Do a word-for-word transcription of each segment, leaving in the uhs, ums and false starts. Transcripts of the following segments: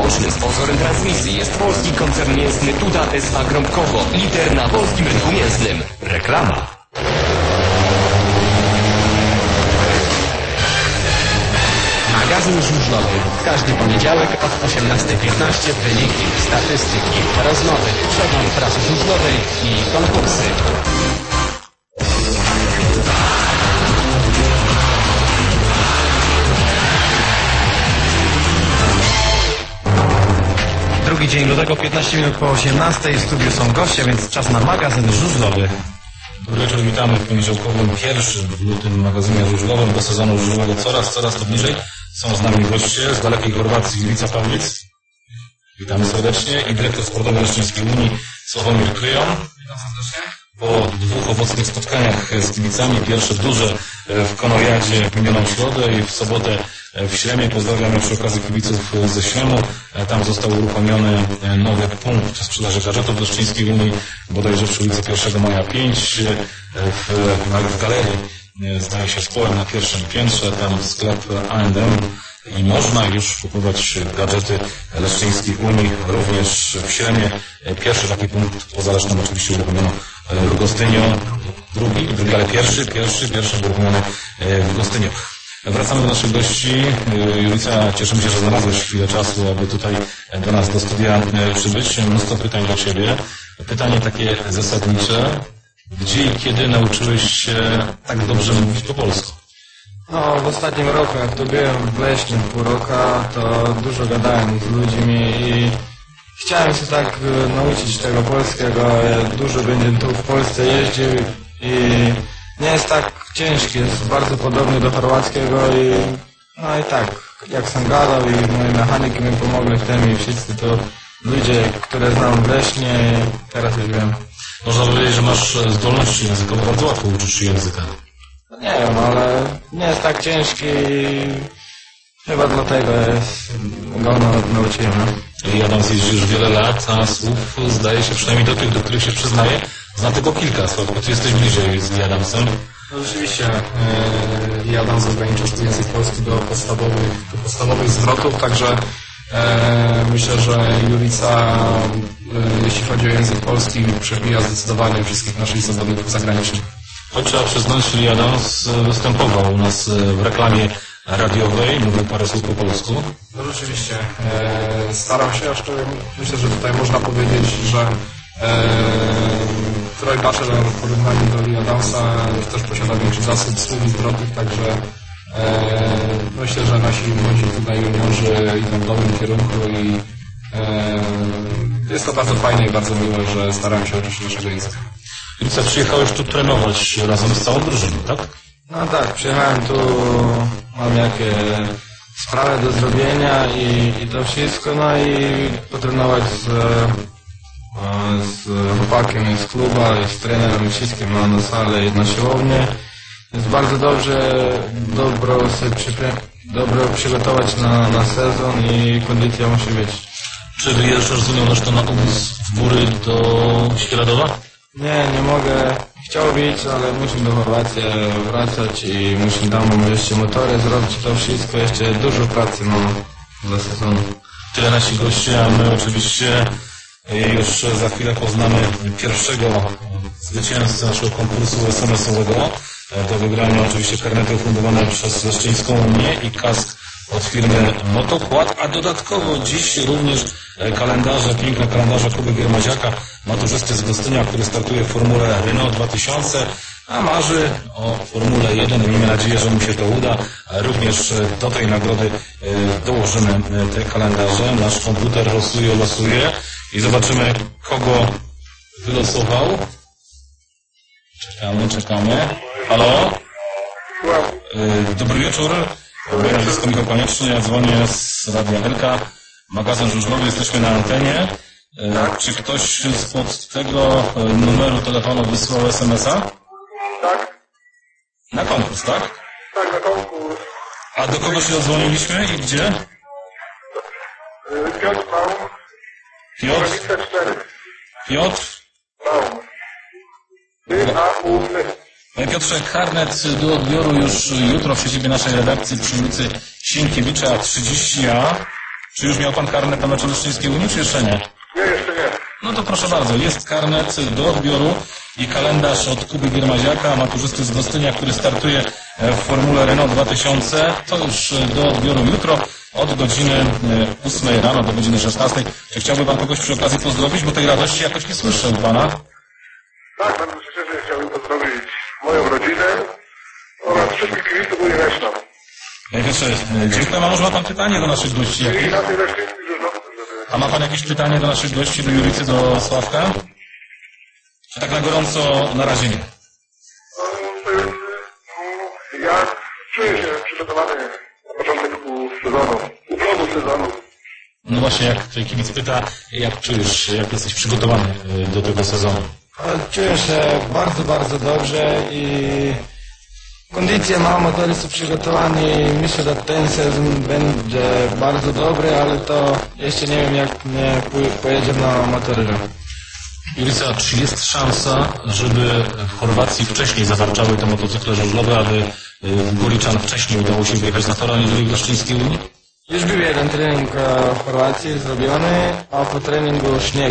Ubocznym sponsorem transmisji jest polski koncern mięsny Tuda S A Grąbkowo, lider na polskim rynku mięsnym. Reklama. Magazyn żużlowy. Każdy poniedziałek od osiemnastej piętnaście wyniki, statystyki, rozmowy, przegląd prasy żużlowej i konkursy. Drugi dzień lutego, piętnaście minut po osiemnastej. W studiu są goście, więc czas na magazyn żużlowy. Dobry wieczór, witamy w poniedziałkowym pierwszym w lutym magazynie żużlowym. Do sezonu żużlowego coraz, coraz to bliżej. Są z nami goście z dalekiej Chorwacji, Iwica Pawlic. Witamy serdecznie. I dyrektor sportowy Leszczyńskiej Unii, Sławomir Kryjon. Witam serdecznie. Po dwóch owocnych spotkaniach z kibicami, pierwsze duże w Konowiadzie w minioną środę i w sobotę w Śremie. Pozdrawiamy przy okazji kibiców ze Śremu. Tam został uruchomiony nowy punkt sprzedaży gadżetów w Leszczyńskiej Unii, bodajże przy ulicy pierwszego maja pięć, w, w galerii, zdaje się, z połem na pierwszym piętrze, tam sklep A and M i można już kupować gadżety Leszczyńskiej Unii, również w Śremie. Pierwszy taki punkt poza Lesznem oczywiście uruchomiono w Gostyniu, drugi, drugi, ale pierwszy, pierwszy, pierwszy uruchomiony w Gostyniu. Wracamy do naszych gości. Julica, cieszymy się, że znalazłeś chwilę czasu, aby tutaj do nas, do studia przybyć. Mnóstwo pytań do Ciebie. Pytanie takie zasadnicze. Gdzie i kiedy nauczyłeś się tak dobrze mówić po polsku? No, w ostatnim roku, jak tu byłem w Leśnym pół roku, to dużo gadałem z ludźmi i chciałem się tak nauczyć tego polskiego. Dużo będę tu w Polsce jeździł i nie jest tak ciężki, jest bardzo podobny do chorwackiego i no i tak, jak sam gadał i moi mechaniki mi pomogli w tym i wszyscy to ludzie, które znam w Lesznie, teraz już wiem. Można powiedzieć, że masz zdolności językowe, bardzo łatwo uczysz się języka. Nie wiem, ale nie jest tak ciężki i chyba dlatego jest, go nauczyłem. No. Ja tam jeździsz już wiele lat, a słów zdaje się przynajmniej do tych, do których się przyznaję, zna tylko kilka słów, bo ty jesteś bliżej z Adamsem. No rzeczywiście, e, Adam ograniczył język polski do podstawowych, do podstawowych zwrotów, także e, myślę, że Julica, e, jeśli chodzi o język polski, przebija zdecydowanie wszystkich naszych zawodników zagranicznych. Choć trzeba przyznać, że Adams występował u nas w reklamie radiowej, mówił parę słów po polsku. No rzeczywiście, e, staram się, aż myślę, że tutaj można powiedzieć, że e, Troy Batchelor w porównaniu do Lee Adamsa też posiada większy zasób słów i zwrotów, także e, myślę, że nasi młodzi tutaj juniorzy idą w dobrym kierunku i e, jest to bardzo fajne i bardzo miłe, że staramy się uczyć naszego języka. Julica, przyjechałeś tu trenować razem z całą drużyną, tak? No tak, przyjechałem tu, mam jakieś sprawy do zrobienia i, i to wszystko, no i potrenować z, z chłopakiem z kluba, i z trenerem, wszystkim na, na salę i na siłownię. Jest bardzo dobrze, dobro, sobie przypie, dobro przygotować na, na sezon i kondycja musi być. Czy wyjeżdżasz z Unią to na obóz w góry do Świeradowa? Nie, nie mogę. Chciałbym iść, ale muszę do Chorwacji wracać i muszę tam jeszcze motory zrobić, to wszystko, jeszcze dużo pracy mam dla sezonu. Tyle nasi goście, a my oczywiście już za chwilę poznamy pierwszego zwycięzcę naszego konkursu es em esowego. Do wygrania oczywiście karnety ufundowane przez Leszczyńską Unię i kask od firmy Motokład, a dodatkowo dziś również kalendarze, piękne kalendarze Kuby Giermaziaka, maturzysty z Gostynia, który startuje w Formule Renault dwa tysiące, a marzy o Formule jeden. Miejmy nadzieję, że mu się to uda. Również do tej nagrody dołożymy te kalendarze. Nasz komputer losuje, losuje i zobaczymy, kogo wylosował. Czekamy, czekamy. Halo? Dobry wieczór. Moje nazwisko Michał Konieczny, ja dzwonię z Radia Elka, magazyn żużlowy, jesteśmy na antenie. Tak. Czy ktoś spod tego numeru telefonu wysłał es em es a? Tak. Na konkurs, tak? Tak, na konkurs. A do kogo się dodzwoniliśmy i gdzie? Piotr Baum. Piotr? Piotr? Baum. B A U M. Panie Piotrze, karnet do odbioru już jutro w siedzibie naszej redakcji przy ulicy Sienkiewicza trzydzieści A. Czy już miał pan karnet na meczu Leszczyńskiej Unii, czy jeszcze nie? Nie, jeszcze nie. No to proszę bardzo, jest karnet do odbioru i kalendarz od Kuby Giermaziaka, maturzysty z Gostynia, który startuje w Formule Renault dwa tysiące. To już do odbioru jutro od godziny ósmej rano do godziny szesnastej. Czy chciałby pan kogoś przy okazji pozdrowić, bo tej radości jakoś nie słyszę u pana? Tak, bardzo szczerze chciałbym pozdrowić moją rodzinę oraz wszystkich kibiców Unii Leszna. Najwyższe, dziękuję. A może ma pan pytanie do naszych gości? I na tej Leszczyńskiej Żużlowej. A ma pan jakieś pytanie do naszych gości, do Juricy, do Sławka? Czy tak na gorąco na razie nie? To jest, ja czuję się przygotowany na początek sezonu, uplodu sezonu. No właśnie, jak tutaj kibic pyta, jak czujesz, jak jesteś przygotowany do tego sezonu? Czuję się bardzo, bardzo dobrze i kondycję mam, motory są przygotowane i myślę, że ten sezon będzie bardzo dobry, ale to jeszcze nie wiem, jak nie pojedziemy na motory. Jurica, czy jest szansa, żeby w Chorwacji wcześniej zawarczały te motocykle żużlowe, aby Goliczan wcześniej udało się wjechać na tor, aniżeli w Leszczyńskiej Unii? Już był jeden trening w Chorwacji zrobiony, a po treningu śnieg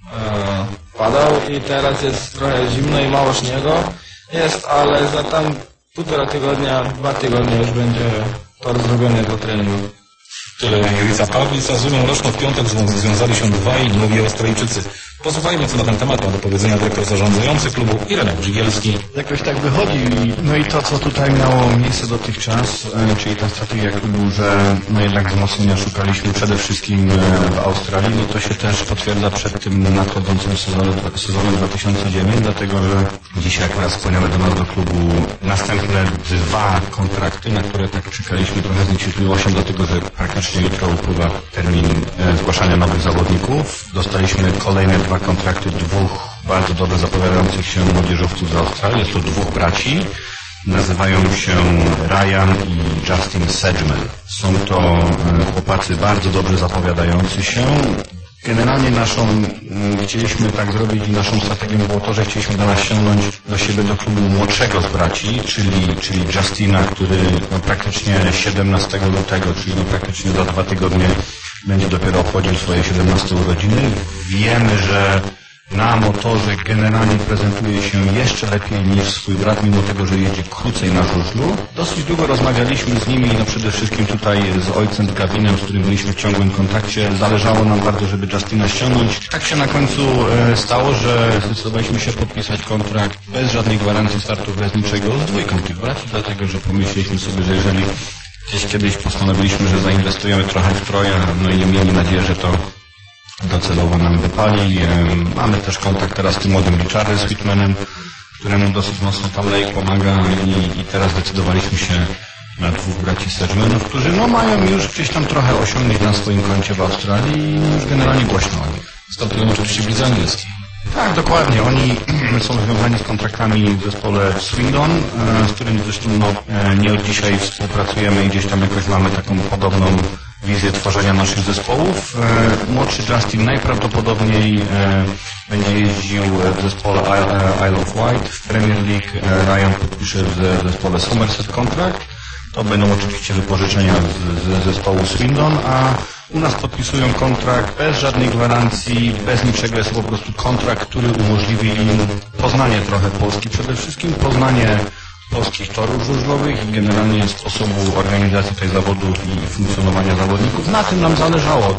e, padał i teraz jest trochę zimno i mało śniegu jest, ale za tam półtora tygodnia, dwa tygodnie już będzie tor zrobiony do treningu. Tyle Jurica Pawlic, a z Unią Roczną w piątek związali się dwaj nowi Australijczycy. Posłuchajmy, co na ten temat ma do powiedzenia dyrektor zarządzający klubu Ireneusz Żygielski. Jakoś tak wychodzi. No i to, co tutaj miało miejsce dotychczas, czyli ta strategia klubu, że no jednak wzmocnienia szukaliśmy przede wszystkim w Australii, no to się też potwierdza przed tym nadchodzącym sezonem, sezonem dwa tysiące dziewiątym, dlatego że dzisiaj akurat spłynęły do nas do klubu następne dwa kontrakty, na które tak czekaliśmy trochę z niecierpliwością, dlatego że praktycznie jutro upływa termin zgłaszania nowych zawodników. Dostaliśmy kolejne dwa kontrakty dwóch bardzo dobrze zapowiadających się młodzieżowców z Australii. Jest to dwóch braci. Nazywają się Ryan i Justin Sedgman. Są to chłopacy bardzo dobrze zapowiadający się. Generalnie naszą, chcieliśmy tak zrobić i naszą strategią było to, że chcieliśmy do nas ściągnąć do siebie do klubu młodszego z braci, czyli, czyli Justina, który no, praktycznie siedemnastego lutego, czyli no, praktycznie za dwa tygodnie będzie dopiero obchodził swoje siedemnaste urodziny. Wiemy, że na motorze generalnie prezentuje się jeszcze lepiej niż swój brat, mimo tego, że jedzie krócej na żużlu. Dosyć długo rozmawialiśmy z nimi, no przede wszystkim tutaj z ojcem Gavinem, z którym byliśmy w ciągłym kontakcie. Zależało nam bardzo, żeby Justina ściągnąć. Tak się na końcu e, stało, że zdecydowaliśmy się podpisać kontrakt bez żadnej gwarancji startu, bez niczego z dwójką tych braci, dlatego że pomyśleliśmy sobie, że jeżeli gdzieś kiedyś postanowiliśmy, że zainwestujemy trochę w troje, no i mieli nadzieję, że to docelowo nam wypali. Mamy też kontakt teraz z tym młodym Richardem Sweetmanem, któremu dosyć mocno tam Lake pomaga i, i teraz zdecydowaliśmy się na dwóch braci Sedgmanów, którzy no mają już gdzieś tam trochę osiągnięć na swoim koncie w Australii i już generalnie głośno o nich. Startują oczywiście w lidze angielskiej. Tak, dokładnie. Oni są związani z kontraktami w zespole Swindon, z którym zresztą no, nie od dzisiaj współpracujemy i gdzieś tam jakoś mamy taką podobną wizję tworzenia naszych zespołów. Młodszy Justin najprawdopodobniej będzie jeździł w zespole Isle of Wight w Premier League. Ryan podpisze w zespole Somerset kontrakt. To będą oczywiście wypożyczenia z, z zespołu Swindon, a u nas podpisują kontrakt bez żadnej gwarancji, bez niczego. Jest to po prostu kontrakt, który umożliwi im poznanie trochę Polski, przede wszystkim poznanie polskich torów żużlowych i generalnie sposobu organizacji tych zawodów i funkcjonowania zawodników. Na tym nam zależało.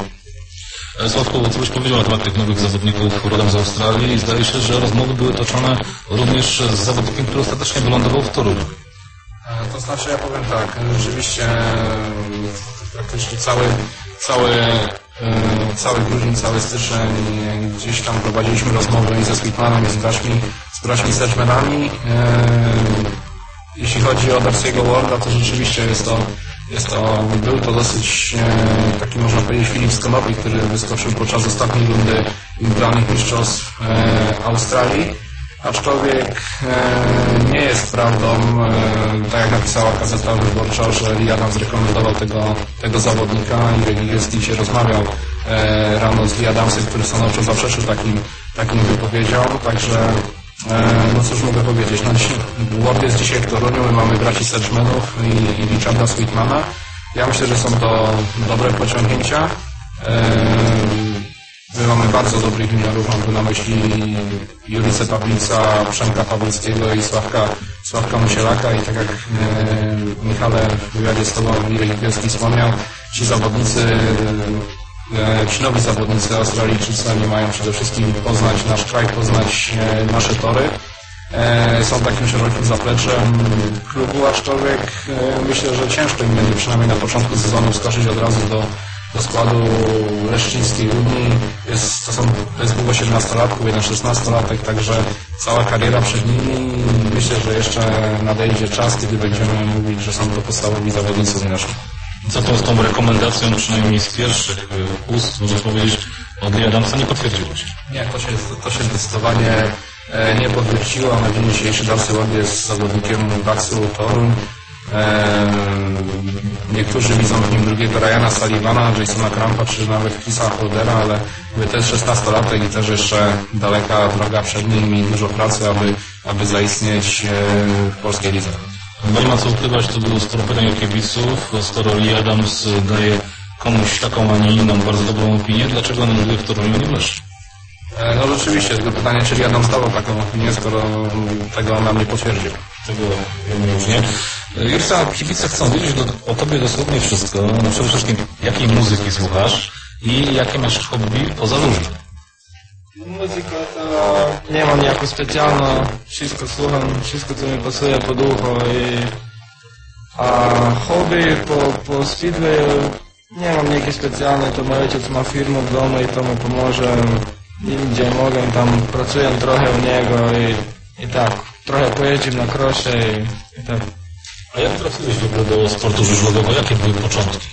Sławku, co byś powiedział na temat tych nowych zawodników rodem z Australii i zdaje się, że rozmowy były toczone również z zawodnikiem, który ostatecznie wylądował w Toruniu. To znaczy, ja powiem tak, rzeczywiście praktycznie cały, cały, cały grudzień, cały styczeń gdzieś tam prowadziliśmy rozmowy i ze Sweetmanem, i z braćmi, z braćmi Sedgmanami. Jeśli chodzi o Darcy'ego Warda, to rzeczywiście jest to, jest to, był to dosyć taki, można powiedzieć, Filip Skonopi, który wyskoczył podczas ostatniej rundy indywidualnych mistrzostw Australii. Aczkolwiek e, nie jest prawdą, e, tak jak napisała Gazeta Wyborcza, że Lee Adams zrekomendował tego, tego zawodnika i Rygielski się rozmawiał e, rano z Lee Adamsem, który stanowczo zaprzeczył takim, takim wypowiedziom, także e, no cóż mogę powiedzieć, no, Ward jest dzisiaj w Toruniu, my mamy braci Sedgmanów i, i Richarda Sweetmana. Ja myślę, że są to dobre pociągnięcia. My mamy bardzo dobrych juniorów, mam tu na myśli Julicę Pawlica, Przemka Pawlickiego i Sławka, Sławka Musielaka i tak jak e, Michale w wywiadzie z Tobą Mirek Bielski wspomniał, ci zawodnicy, e, ci nowi zawodnicy Australijczycy, oni mają przede wszystkim poznać nasz kraj, poznać e, nasze tory. E, są takim szerokim zapleczem klubu, aczkolwiek e, myślę, że ciężko im będzie przynajmniej na początku sezonu skoczyć od razu do do składu leszczyńskiej Unii. Jest, to, są, to jest długo siedemnastolatków, jeden szesnastolatek, także cała kariera przed nimi. Myślę, że jeszcze nadejdzie czas, kiedy będziemy mówić, że są to podstawowi zawodnicy z naszych. Co to z tą rekomendacją, przynajmniej z pierwszych ust, można powiedzieć, od Lee Adamsa nie potwierdziłeś? Nie, to się, to się zdecydowanie nie potwierdziło. Na dzień dzisiejszy Darcy Ward jest zawodnikiem Daxu Toruń. Niektórzy widzą w nim drugiego Ryana Sullivana, Jasona Krampa, czy nawet Chrisa Holdera, ale to jest szesnastolatek i też jeszcze daleka droga przed nim i dużo pracy, aby, aby zaistnieć w polskiej lidze. No nie ma co ukrywać, to było sporo pytań o kibiców. Skoro Lee Adams daje komuś taką, a nie inną bardzo dobrą opinię, dlaczego on w Toruniu nie wleszczy? No rzeczywiście, tylko pytanie, czy Adam zdawał taką opinię, skoro tego on nam nie potwierdził. Tego wiemy już nie. Jurca, kibice chcą wiedzieć o Tobie dosłownie wszystko. No przede wszystkim, jakiej muzyki słuchasz i jakie masz hobby poza żużlem? Muzyka to nie mam niejako specjalną. Wszystko słucham, wszystko co mi pasuje pod ucho. I... A hobby po, po speedway nie mam niejakie specjalne. To mój ojciec ma firmę w domu i to mi pomoże. I gdzie mogę, tam pracuję trochę u niego i, i tak, trochę pojeździm na krosze i, i tak. A jak trafiłeś w ogóle do sportu żużlowego? Jakie były początki?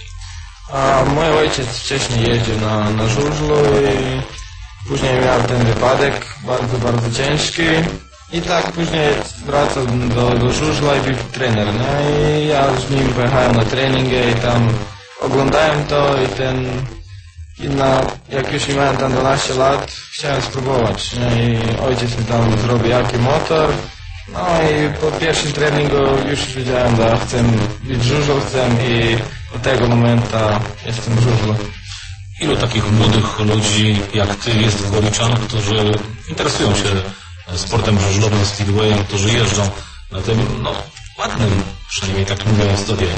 A mój ojciec wcześniej jeździł na, na żużlu i później miał ten wypadek bardzo, bardzo ciężki i tak później wracał do, do żużla i był trener. No i ja z nim pojechałem na treningi i tam oglądałem to i ten... I na, jak już miałem tam dwanaście lat, chciałem spróbować, nie? I ojciec mi tam zrobił jaki motor. No i po pierwszym treningu już wiedziałem, że chcę być żużlą, chcę i od tego momentu jestem żużlą. Ilu takich młodych ludzi jak Ty jest w Gorliczanach, którzy interesują się sportem żużlowym, speedwayem, którzy jeżdżą na tym, no, ładnym, przynajmniej tak mówię, stadionie?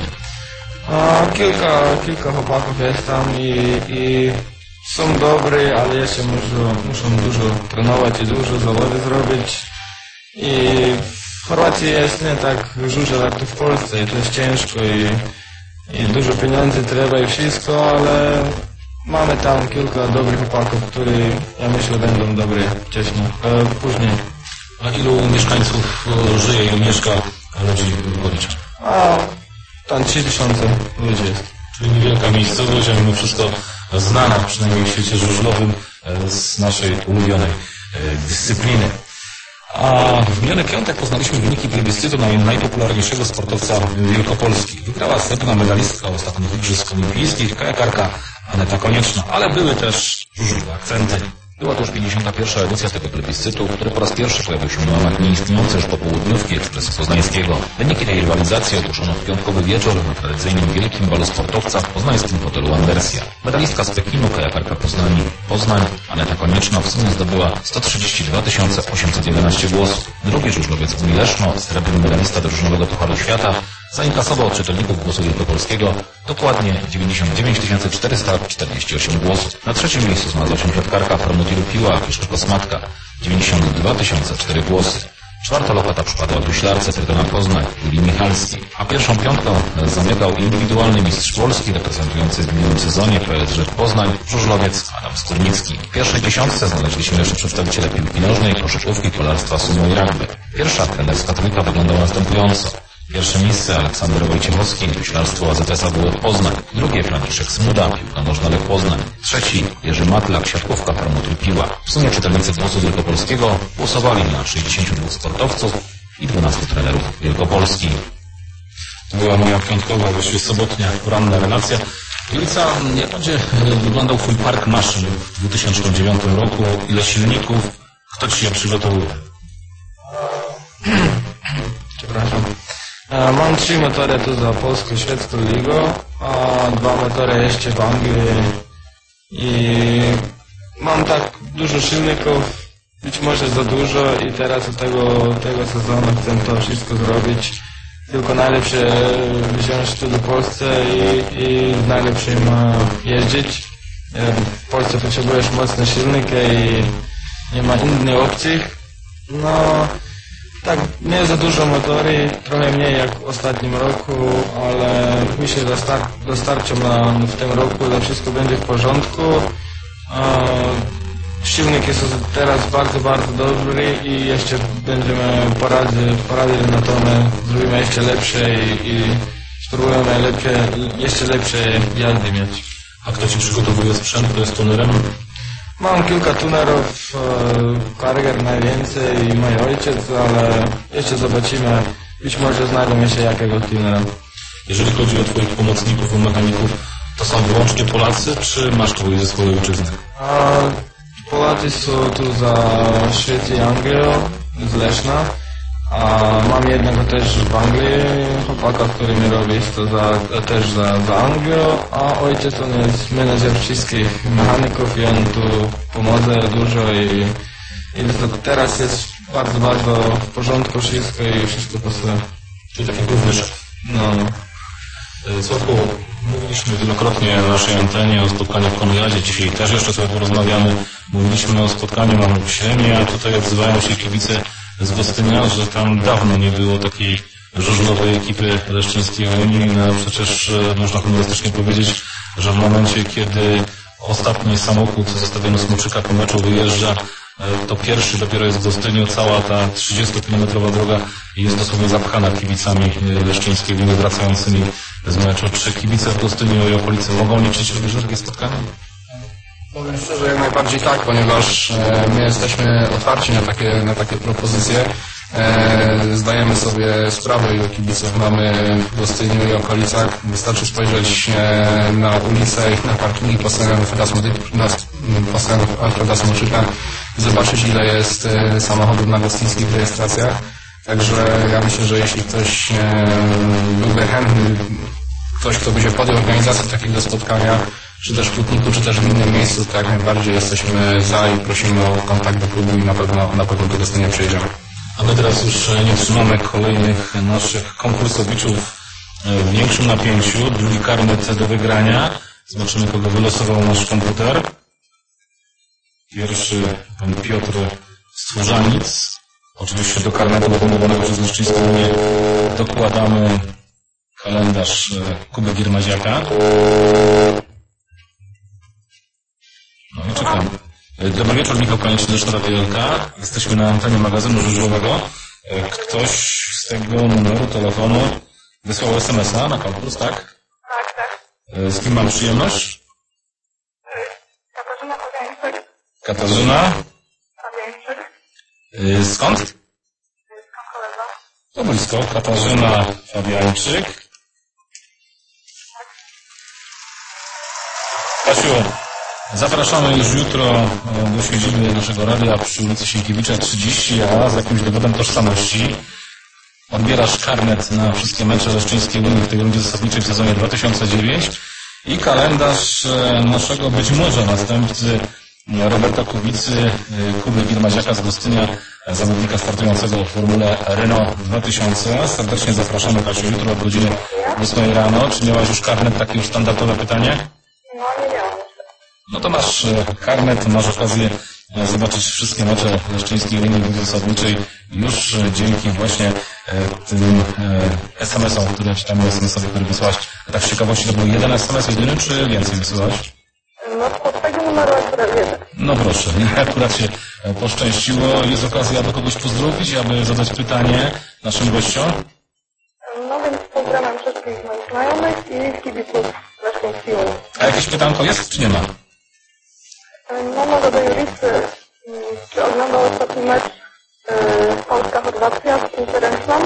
A, kilka, kilka chłopaków jest tam i, i są dobrzy, ale jeszcze muszą, muszą dużo trenować i dużo zawody zrobić. I w Chorwacji jest nie tak żużel jak tu w Polsce i to jest ciężko i, i dużo pieniędzy trzeba i wszystko, ale mamy tam kilka dobrych chłopaków, którzy ja myślę będą dobrzy wcześniej, e, później. A ilu mieszkańców żyje i mieszka ludzi w Gorliczach? A tam trzy tysiące ludzi jest. Czyli niewielka miejscowość, a mimo wszystko znana, przynajmniej w świecie żużlowym, z naszej ulubionej dyscypliny. A w miniony piątek poznaliśmy wyniki plebiscytu na najpopularniejszego sportowca Wielkopolski. Wygrała srebrna medalistka ostatnich Igrzysk Olimpijskich, kajakarka Aneta Konieczna, ale były też żużlowe akcenty. Była to już pięćdziesiąta pierwsza edycja tego plebiscytu, który po raz pierwszy pojawił się na łamach nieistniejącej już popołudniówki Ekspresu Poznańskiego. Wyniki tej rywalizacji ogłoszono w piątkowy wieczór na tradycyjnym wielkim balu sportowca w poznańskim hotelu Andersja. Medalistka z Pekinu, kajakarka Poznani, Poznań, Aneta Konieczna w sumie zdobyła sto trzydzieści dwa tysiące osiemset jedenaście głosów. Drugi żużlowiec Uli Leszno, srebrny medalista drużynowego Pucharu Świata, zainkasował od czytelników głosu wielkopolskiego dokładnie dziewięćdziesiąt dziewięć tysięcy czterysta czterdzieści osiem głosów. Na trzecim miejscu znalazła się piątkarka Promotiru Piła, Agnieszka Kosmatka, dziewięćdziesiąt dwa tysiące cztery głosy. Czwarta lokata przypadła Duślarce Trydona Poznań, Julii Michalskiej, a pierwszą piątką zamiatał indywidualny mistrz Polski reprezentujący w minionym sezonie P S Z Poznań, żużlowiec Adam Skórnicki. W pierwszej dziesiątce znaleźli się jeszcze przedstawiciele piłki nożnej, koszykówki, kolarstwa, sumo i rugby. Pierwsza trenerska trójka wyglądała następująco. Pierwsze miejsce Aleksander Wojciechowski, myślarstwo A Z S A W Łódź Poznań. Drugie Franciszek Smuda, piłka nożna Lech Poznań. Trzeci Jerzy Matlak, siatkówka Promotor Piła. W sumie czytelnicy głosu Wielkopolskiego głosowali na sześćdziesięciu dwóch sportowców i dwunastu trenerów Wielkopolski. To była moja piątkowa, właściwie sobotnia, poranna relacja. Julica, jak będzie wyglądał Twój park maszyn w dwa tysiące dziewiątym roku? Ile silników? Kto Ci je przygotował? Przepraszam. Mam trzy motory tu za polską, szwedzką ligą, a dwa motory jeszcze w Anglii. i mam tak dużo silników, być może za dużo i teraz od tego, tego sezonu chcę to wszystko zrobić. Tylko najlepsze wziąć tu do Polsce i, i najlepszym jeździć. W Polsce potrzebujesz mocne silniki i nie ma innych opcji. No, tak, nie za dużo motory, trochę mniej jak w ostatnim roku, ale myślę, że dostar dostarczą nam w tym roku, że wszystko będzie w porządku. Silniki są teraz bardzo, bardzo dobry i jeszcze będziemy poradzili, poradzili na to, my zrobimy jeszcze lepsze i, i spróbujemy lepsze, jeszcze lepsze jazdy mieć. A kto Ci przygotowuje sprzęt, kto jest tunerem? Mam kilka tunerów, Karger najwięcej i mój ojciec, ale jeszcze zobaczymy, być może znajdą jeszcze jakiego tunera. Jeżeli chodzi o Twoich pomocników, o mechaników, to są wyłącznie Polacy, czy masz kogoś ze swojej ojczyzny? A Polacy są tu za Szwecję i Anglię, z Leszna, a mam jednego też w Anglii, chłopaka, który mi robi to za, też za, za Anglię, a ojciec on jest menedżer wszystkich mechaników i on tu pomoże dużo i, i teraz jest bardzo, bardzo w porządku wszystko i wszystko pasuje. Czyli taki główny szef. No, no. Sławku, mówiliśmy wielokrotnie na naszej antenie o spotkaniu w Konradzie. Dzisiaj też jeszcze sobie porozmawiamy. Mówiliśmy o spotkaniu mamy w Śremie, a tutaj odzywają się kibice z Gostynia, że tam dawno nie było takiej żużlowej ekipy leszczyńskiej Unii. No, przecież można humorystycznie powiedzieć, że w momencie, kiedy ostatni samochód zostawiony Smoczyka po meczu wyjeżdża, to pierwszy dopiero jest w Gostyniu, cała ta trzydziestokilometrowa droga jest dosłownie zapchana kibicami leszczyńskiej Unii wracającymi z meczu. Czy kibice w Gostyniu i okolicy mogą liczyć również na takie spotkanie? Powiem szczerze, jak najbardziej tak, ponieważ e, my jesteśmy otwarci na takie, na takie propozycje. E, zdajemy sobie sprawę, ile kibiców mamy w Gostyniu i okolicach. Wystarczy spojrzeć e, na ulicę i na parkingi postawione w Alfreda Smoczyka i zobaczyć, ile jest e, samochodów na gostyńskich rejestracjach. Także ja myślę, że jeśli ktoś e, byłby chętny, ktoś, kto by się podjął organizację takiego spotkania, czy też w Kutniku, czy też w innym miejscu, to jak najbardziej jesteśmy za i prosimy o kontakt do klubu i na pewno, na pewno do Gostynia przyjedziemy. A my teraz już nie trzymamy kolejnych naszych konkursowiczów w większym napięciu. Drugi karnet do wygrania. Zobaczymy, kogo wylosował nasz komputer. Pierwszy pan Piotr Stwórzanic. Oczywiście do karnetu dowodowanego przez Leszczyńską Unię dokładamy kalendarz Kuby Giermaziaka. No i czekam. Dobry wieczór, Michał Konieczny, Leszna Wielka. Jesteśmy na antenie magazynu żużlowego. Ktoś z tego numeru telefonu wysłał es em es a na konkurs, tak? Tak, tak. Z kim mam przyjemność? Katarzyna Fabiańczyk. Katarzyna? Fabiańczyk. Skąd? Skąd kolega? To blisko. Katarzyna Fabiańczyk. Kasiu, zapraszamy już jutro do siedziby naszego radia przy ulicy Sienkiewicza trzydzieści A z jakimś dowodem tożsamości. Odbierasz karnet na wszystkie mecze Leszczyńskiej Unii w tej rundzie zasadniczej w sezonie dwa tysiące dziewiątym i kalendarz naszego być może następcy Roberta Kubicy, Kuby Giermaziaka z Gostynia, zawodnika startującego w formule Renault dwa tysiące. Serdecznie zapraszamy, Kasiu, jutro od godziny ósmej rano. Czy miałaś już karnet? Takie już standardowe pytanie? No, nie miałam. No to masz karnet, masz okazję zobaczyć wszystkie mecze Leszczyńskiej Unii zasadniczej już dzięki właśnie tym es em esom, które czytamy, es em esowi, który wysłałaś. Tak z ciekawości, to był jeden es em es jedyny, czy więcej wysyłałaś? No, od tego numeru akurat jeden. No proszę, akurat się poszczęściło. Jest okazja do kogoś pozdrowić, aby zadać pytanie naszym gościom. No więc pozdrawiam wszystkich moich znajomych i kibiców Leszczyńskiej Unii. A jakieś pytanko jest, czy nie ma? No może do Julisty, czy oglądał ostatni mecz yy, Polska-Chorwacja w piłce ręczną?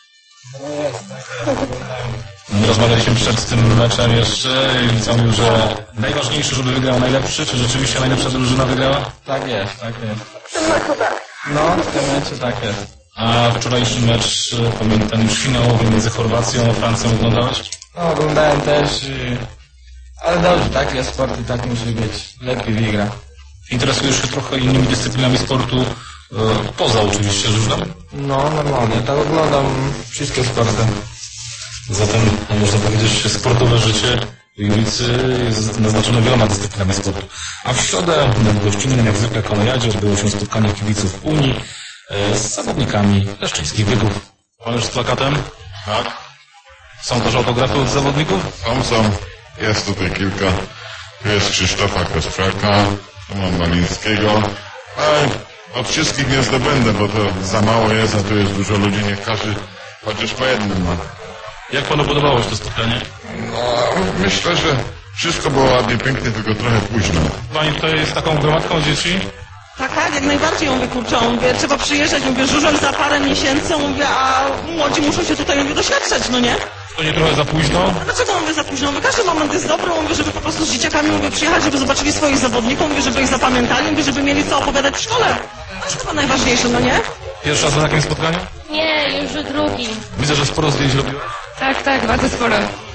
Rozmawialiśmy przed tym meczem jeszcze i mówił, że najważniejsze, żeby wygrał najlepszy. Czy rzeczywiście najlepsza drużyna wygrała? Tak jest, tak jest. W tym meczu tak. No, w tym meczu tak jest. A wczorajszy mecz, pamiętam, już finałowy między Chorwacją a Francją oglądałeś? No, oglądałem też i Ale dobrze, takie sporty tak musi być. Lepiej wygra. Interesujesz się trochę innymi dyscyplinami sportu, e, poza oczywiście żużlem? No, normalnie. Tak oglądam wszystkie sporty. Zatem można powiedzieć, sportowe życie Julicy jest naznaczone wieloma dyscyplinami sportu. A w środę w gościnnym, jak zwykle Konojadzie, odbyło się spotkanie kibiców Unii e, z zawodnikami leszczyńskich biegów. Ależ z plakatem? Tak. Są też autografy od zawodników? Są, są. Jest tutaj kilka. Tu jest Krzysztofa Kosprzaka, tu mam Malińskiego. A od wszystkich nie zdobędę, bo to za mało jest, a tu jest dużo ludzi. Niech każdy chociaż po jednym ma. Jak panu podobało się to spotkanie? No, myślę, że wszystko było ładnie, pięknie, tylko trochę późno. Pani tutaj jest taką gromadką dzieci? Tak, tak, jak najbardziej. Ja mówię, kurczę, mówię, trzeba przyjeżdżać, mówię, żużel za parę miesięcy, mówię, a młodzi muszą się tutaj, mówię, doświadczać, no nie? To nie trochę za późno? Dlaczego mówię za późno? Mówię, każdy moment jest dobry, mówię, żeby po prostu z dzieciakami, mówię, przyjechać, żeby zobaczyli swoich zawodników, mówię, żeby ich zapamiętali, mówię, żeby mieli co opowiadać w szkole. To jest chyba najważniejsze, no nie? Pierwszy raz na takim spotkaniu? Nie, już drugi. Widzę, że sporo zdjęć robiłaś. Tak, tak, bardzo sporo.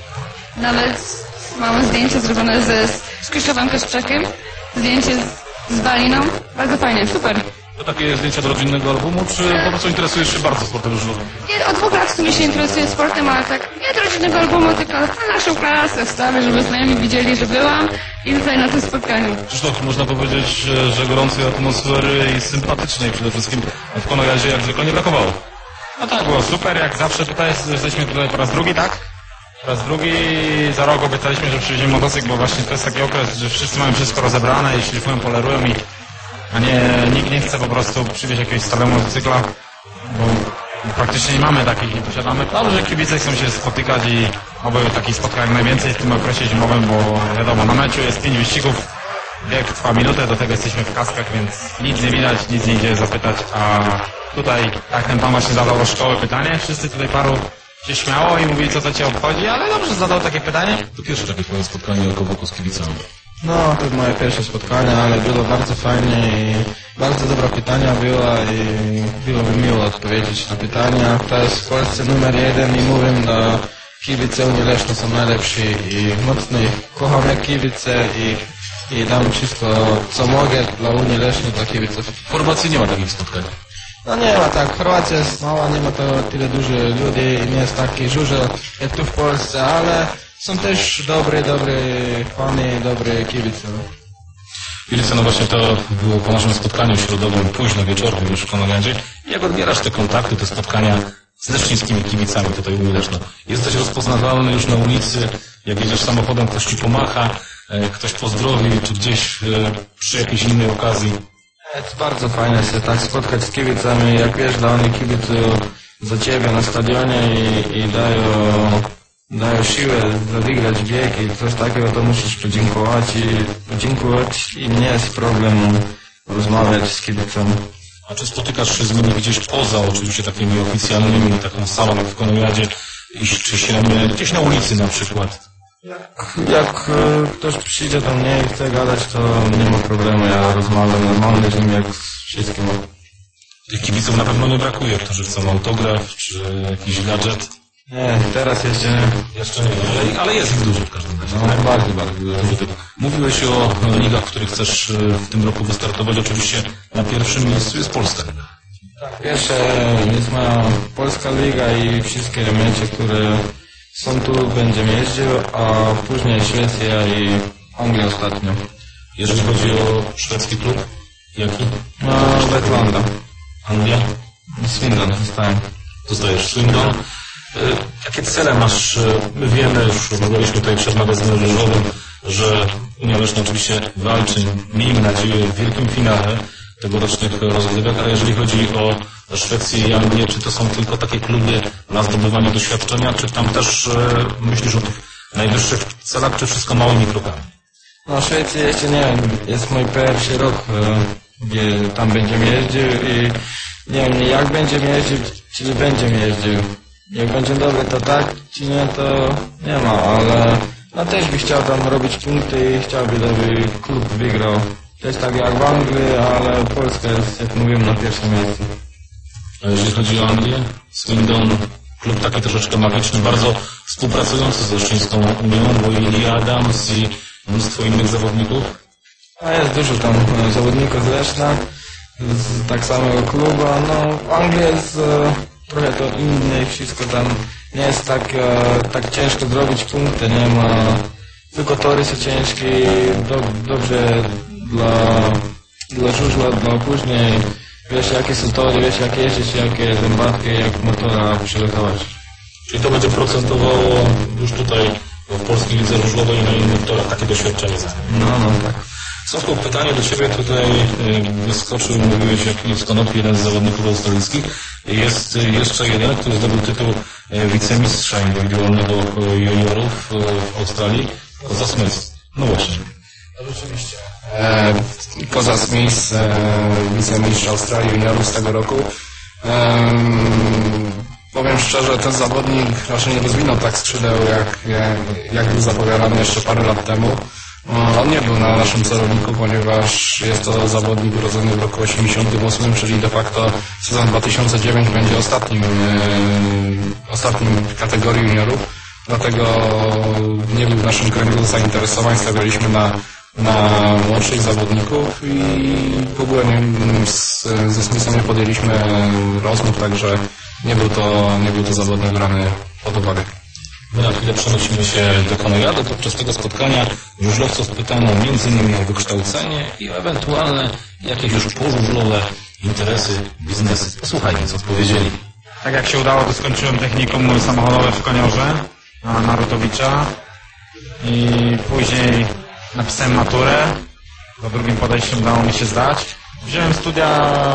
Nawet mamy zdjęcie zrobione ze, z Krzysztofem Koszczakiem, zdjęcie z, z Baliną. Bardzo fajnie, super. To takie zdjęcia do rodzinnego albumu, czy po prostu interesujesz się bardzo sportem żużlowym? Nie, od dwóch lat w sumie się interesuję sportem, ale tak nie do rodzinnego albumu, tylko na naszą klasę wstawię, żeby znajomi widzieli, że byłam i tutaj na tym spotkaniu. Krzysztof, można powiedzieć, że gorącej atmosfery i sympatycznej przede wszystkim w Konojadzie jak zwykle nie brakowało. No tak, było super, jak zawsze tutaj jesteśmy tutaj po raz drugi, tak? Po raz drugi, za rok obiecaliśmy, że przywieziemy motocykl, bo właśnie to jest taki okres, że wszyscy mają wszystko rozebrane i szlifują, polerują i a nie, nikt nie chce po prostu przywieźć jakiegoś starego motocykla, bo praktycznie nie mamy takich, nie posiadamy. Dobrze, że kibice chcą się spotykać i oby takich spotkań jak najwięcej w tym okresie zimowym, bo wiadomo, na meczu jest pięć wyścigów, bieg trwa minutę, do tego jesteśmy w kaskach, więc nic nie widać, nic nie idzie zapytać, a tutaj, tak ten pan właśnie zadał o szkołę pytanie, wszyscy tutaj paru się śmiało i mówili, co to cię obchodzi, ale dobrze zadał takie pytanie. To pierwsze takie twoje spotkanie około boku z kibicami. No, to moje pierwsze spotkanie, ale było bardzo fajnie i bardzo dobra pytania była i było mi miło odpowiedzieć na pytania. To jest w Polsce numer jeden i mówię, no kibice Unii Leszno są najlepsi i mocno ich kocham jak kibice i, i dam wszystko, co mogę dla Unii Leszno, dla kibiców. W Chorwacji nie ma takich spotkań. No nie ma tak, Chorwacja jest mała, nie ma to tyle dużo ludzi i nie jest taki żużel jak tu w Polsce, ale są też dobre, dobre fany, dobre kibice. Julica, no właśnie to było po naszym spotkaniu środowym, późno wieczorem już w Konojadzie. Jak odbierasz te kontakty, te spotkania z leszczyńskimi kibicami tutaj Unii Leszno? Jesteś rozpoznawalny już na ulicy, jak jedziesz samochodem, ktoś ci pomacha, ktoś pozdrowi, czy gdzieś przy jakiejś innej okazji? Jest bardzo fajne się tak spotkać z kibicami, jak wiesz, dla oni kibicują za ciebie na stadionie i, i dają, dają siłę wygrać bieg i coś takiego, to musisz podziękować i podziękować i nie jest problem rozmawiać z kibicami. A czy spotykasz się z nimi gdzieś poza oczywiście takimi oficjalnymi, taką salą jak w Konojadzie, czy się gdzieś na ulicy na przykład? Jak e, ktoś przyjdzie do mnie i chce gadać, to nie ma problemu, ja rozmawiam normalnie z nim jak z wszystkim. Tych kibiców na pewno nie brakuje, którzy chcą autograf, czy jakiś gadżet. Nie, teraz jeszcze nie. Jeszcze nie, ale, ale jest ich dużo w każdym razie. No, bardzo, bardzo dużo. Mówiłeś o ligach, w których chcesz w tym roku wystartować. Oczywiście na pierwszym miejscu jest Polska Liga. Pierwsze jest moja Polska Liga i wszystkie mecze, które są tu, będziemy jeździł, a później Szwecja i Anglia ostatnio. Jeżeli chodzi o szwedzki klub, jaki? No, Wetlanda. Anglia? Swindon zostałem. Dostajesz Swindon. Jakie cele masz? My wiemy, już rozmawialiśmy tutaj przed magazynem żużlowym, że Unia Leszno oczywiście walczy, miejmy nadzieję, w wielkim finale tegorocznych rozgrywek, a jeżeli chodzi o Szwecję i Anglię, czy to są tylko takie kluby na zdobywanie doświadczenia, czy tam też e, myślisz o tych najwyższych celach, czy wszystko małymi krokami? No, Szwecji jeszcze nie wiem, jest mój pierwszy rok, gdzie tam będziemy jeździł i nie wiem, jak będziemy jeździł, czy będziemy jeździł. Jak będzie dobre, to tak, czy nie, to nie ma, ale no też by chciał tam robić punkty i chciałby, żeby klub wygrał. Też tak jak w Anglii, ale Polska jest, jak mówiłem, na pierwszym miejscu. A jeżeli chodzi o Anglię, Swindon, klub taki troszeczkę magiczny, bardzo współpracujący z Leszczyńską Unią, bo i Lee Adams i mnóstwo innych zawodników. A jest dużo tam zawodników z Leszna, z tak samego klubu. No, w Anglii jest e, trochę to inne i wszystko tam nie jest tak, e, tak ciężko zrobić punkty, nie ma, tylko tory są ciężkie i do, dobrze dla, dla żużla, dla później wiesz jakie są tory, wiesz jak jeździć, jakie zębatki, jak motora przygotować. Czyli to będzie procentowało już tutaj w polskiej lidze żużlowej i na innych torach takie doświadczenie. No, no tak. Sławku, pytanie do Ciebie tutaj wyskoczył, mówiłeś jak Filip Konopi, jeden z zawodników australijskich. Jest jeszcze jeden, który zdobył tytuł wicemistrza indywidualnego juniorów w Australii, Koza Smith. No właśnie. No rzeczywiście. E, Koza Smith, e, wicemistrz Australii juniorów z tego roku. E, powiem szczerze, ten zawodnik raczej nie rozwinął tak skrzydeł, jak, jak, jak był zapowiadany jeszcze parę lat temu. On nie był na naszym celowniku, ponieważ jest to zawodnik urodzony w roku osiemdziesiątym ósmym, czyli de facto sezon dwa tysiące dziewiąty będzie ostatnim, e, ostatnim w kategorii juniorów. Dlatego nie był w naszym kręgu zainteresowań, stawialiśmy na, na młodszych zawodników i w ogóle nie, z, ze Smithem nie podjęliśmy rozmów, także nie był to, nie był to zawodnik brany pod uwagę. My na chwilę przenosimy się do Konojadu. Podczas tego spotkania żużlowców pytano między innymi o wykształcenie i o ewentualne jakieś już pożużlowe interesy, biznesy. Posłuchajmy, co odpowiedzieli. Tak jak się udało, to skończyłem technikum samochodowe w Koniorze na Narutowicza i później napisałem maturę. Za drugim podejściem udało mi się zdać. Wziąłem studia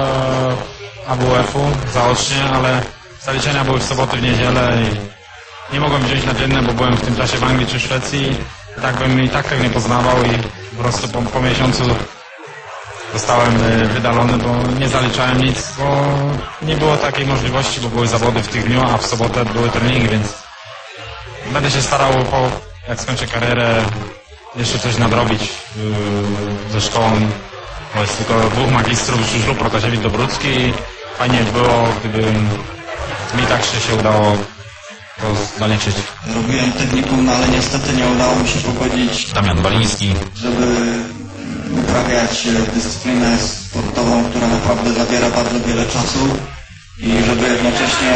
A W F-u zaocznie, ale zaliczenia były w soboty, w niedzielę i nie mogłem wziąć na dzienne, bo byłem w tym czasie w Anglii czy Szwecji. Tak bym i tak tego nie poznawał i po prostu po, po miesiącu zostałem wydalony, bo nie zaliczałem nic, bo nie było takiej możliwości, bo były zawody w tych dniu, a w sobotę były treningi, więc będę się starał, po, jak skończę karierę, jeszcze coś nadrobić yy, ze szkołą. Bo jest tylko dwóch magistrów z żużlu, Protasiewicz, Dobrucki i fajnie było, gdyby mi tak się udało to zaliczyć. Robiłem technikum, no ale niestety nie udało mi się pogodzić, Damian Baliński, żeby uprawiać dyscyplinę sportową, która naprawdę zabiera bardzo wiele czasu i żeby jednocześnie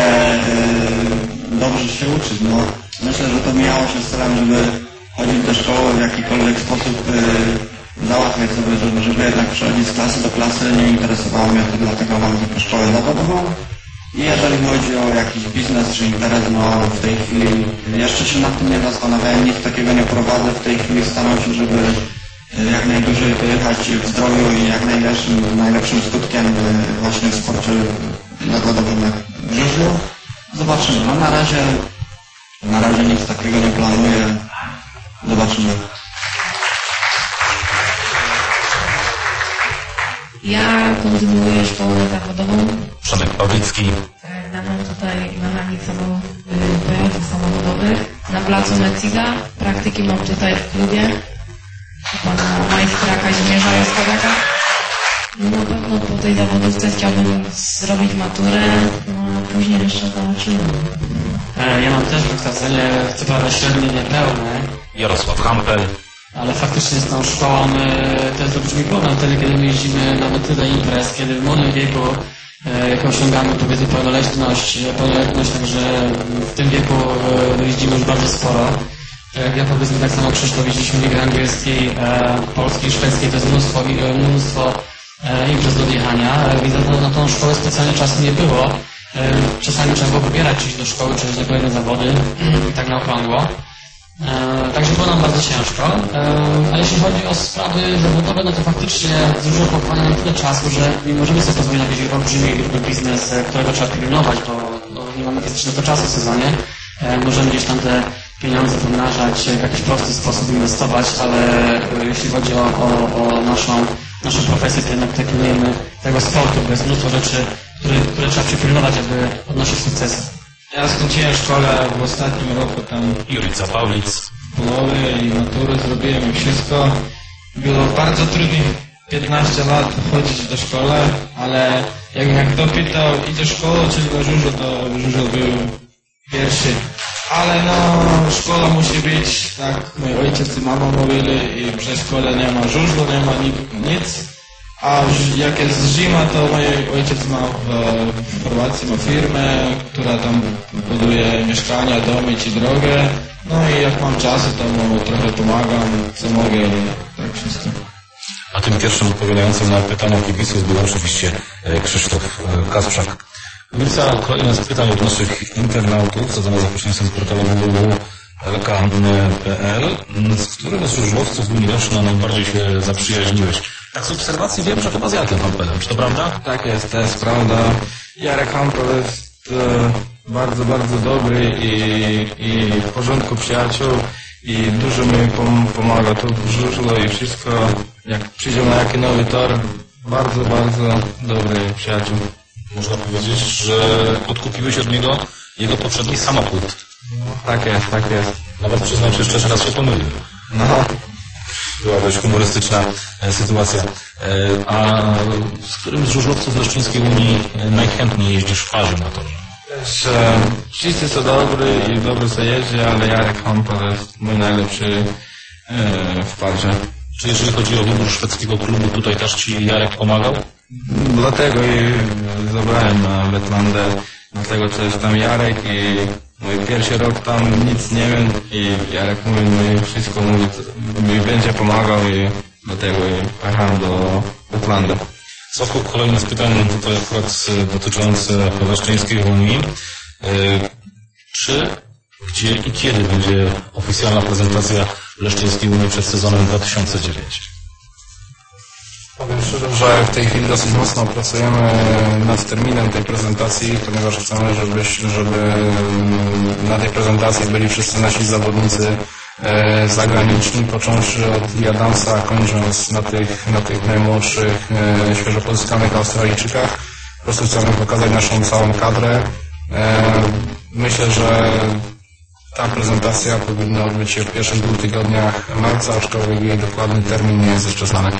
yy, dobrze się uczyć. No, myślę, że to miało się z celem, żeby chodzić do szkoły w jakikolwiek sposób yy, załatwiać sobie, żeby, żeby jednak przechodzić z klasy do klasy. Nie interesowało mnie to, dlatego mam tylko szkołę zawodową. I jeżeli chodzi o jakiś biznes czy interes, no w tej chwili jeszcze się nad tym nie zastanawiałem, nic takiego nie prowadzę. W tej chwili staram się, żeby jak najdłużej wyjechać w zdrowiu i jak najlepszym, najlepszym skutkiem właśnie w sporcie nagrodowym w żużlu. Zobaczymy. No na razie, na razie nic takiego nie planuję. Zobaczymy. Ja kontynuuję szkołę zawodową. Przemek Pawlicki. Mam tutaj mechanik pojazdów samochodowych na placu Mexiga. Praktyki mam tutaj w klubie pana majstra Kazimierza Jaskowaka. No na pewno po tej zawodówce chciałbym zrobić maturę, no a później jeszcze zobaczymy. Ja mam też wykształcenie, co prawda średnie niepełne. Jarosław Hampel. Ale faktycznie z tą szkołą to jest olbrzymi problem wtedy, kiedy my jeździmy na tyle imprez, kiedy w młodym wieku, jak osiągamy powiedzmy pełnoletność, pełnoletność, także w tym wieku jeździmy już bardzo sporo. Jak ja powiedzmy tak samo Krzysztof jeździliśmy w ligę angielskiej, polskiej, szwedzkiej, to jest mnóstwo, mnóstwo imprez do odjechania, więc na tą szkołę specjalnie czasu nie było. Czasami trzeba było wybierać czy iść do szkoły, czy iść na kolejne zawody, tak na okrągło. E, także było nam bardzo ciężko, e, a jeśli chodzi o sprawy zawodowe, no to faktycznie dużo pochłania nam tyle czasu, że nie możemy sobie pozwolić na jakiś olbrzymi biznes, którego trzeba pilnować, bo, bo nie mamy faktycznie na to czasu w sezonie. E, możemy gdzieś tam te pieniądze pomnażać, w jakiś prosty sposób inwestować, ale e, jeśli chodzi o, o, o naszą, naszą profesję, to jednak tutaj pilnujemy tego sportu, bo jest mnóstwo rzeczy, które, które trzeba przypilnować, aby odnosić sukcesy. Ja skończyłem szkołę w ostatnim roku tam Jurica Pawlic. połowy i matury zrobiłem i wszystko. Było bardzo trudno piętnaście lat chodzić do szkoły, ale jak, jak kto pytał, idzie szkołę czy do żużlu, to żużel był pierwszy. Ale no, szkoła musi być, tak mój ojciec i mama mówili, i przy szkole nie ma żużlu, nie ma nic. A jak jest zima, to mój ojciec ma w, w Chorwacji ma firmę, która tam buduje mieszkania, domy czy drogę. No i jak mam czasu, to mu trochę pomagam, co mogę, tak wszystko. A tym pierwszym odpowiadającym na pytania kibiców był oczywiście Krzysztof Kasprzak. Wrócę kolejne z pytań od naszych internautów, zadane za pośrednictwem portalu w w w kropka l k kropka p l. Z którego z żużlowców Unii Leszna najbardziej się zaprzyjaźniłeś? Tak z obserwacji wiem, że chyba z Jarkiem Hampelem. Czy to prawda? Tak jest, to jest prawda. Jarek Hampel jest e, bardzo, bardzo dobry i, i w porządku przyjaciół i dużo mi pom pomaga tu w żużlu i wszystko. Jak przyjdzie na jaki nowy tor, bardzo, bardzo dobry przyjaciół. Można powiedzieć, że odkupiłeś od niego jego poprzedni samochód. Tak jest, tak jest. Nawet przyznam się szczerze, raz się pomylił. No. Była dość humorystyczna e, sytuacja. E, a z którym z żużlowców Leszczyńskiej Unii najchętniej jeździsz w parze na torze? Też, e, wszyscy są dobry i dobrze sobie jeździ, ale Jarek Hampel jest mój najlepszy e, w parze. Czy jeżeli chodzi o wybór szwedzkiego klubu, tutaj też Ci Jarek pomagał? Dlatego i zabrałem na Wetlandę, dlatego co jest tam Jarek i mój pierwszy rok tam nic nie wiem i Jarek mówi mi wszystko, mówi, mi będzie pomagał i dlatego pojechałem do Wetlandy. Sławku, kolejne z pytań tutaj akurat dotyczące Leszczyńskiej Unii. Czy, gdzie i kiedy będzie oficjalna prezentacja Leszczyńskiej Unii przed sezonem dwa tysiące dziewiątym? Powiem szczerze, że w tej chwili dosyć mocno pracujemy nad terminem tej prezentacji, ponieważ chcemy, żeby, żeby na tej prezentacji byli wszyscy nasi zawodnicy e, zagraniczni, począwszy od Lee Adamsa, kończąc na tych, na tych najmłodszych, e, świeżo pozyskanych Australijczykach. Po prostu chcemy pokazać naszą całą kadrę. E, myślę, że ta prezentacja powinna odbyć się w pierwszych dwóch tygodniach marca, aczkolwiek jej dokładny termin nie jest jeszcze znany.